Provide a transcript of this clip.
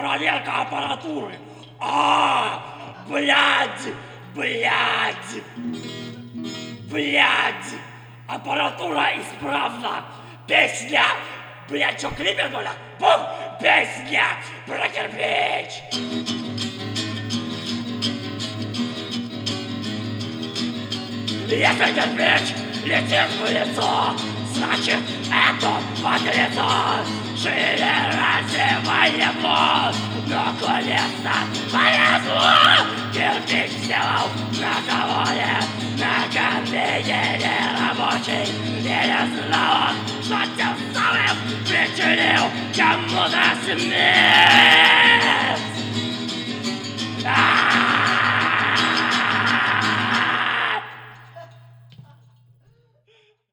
проверка аппаратуры. Блядь! Аппаратура исправна. Песня. Блядь, что, клипер, бля? Бум! Песня про кирпич. Если кирпич летит в лицо, значит, это подлецо. Шире развивай его, наконец-то полезло. Кирпич сделал на заводе, на конвейере рабочий. И не знал он, что тем самым причинил кому-то смерть.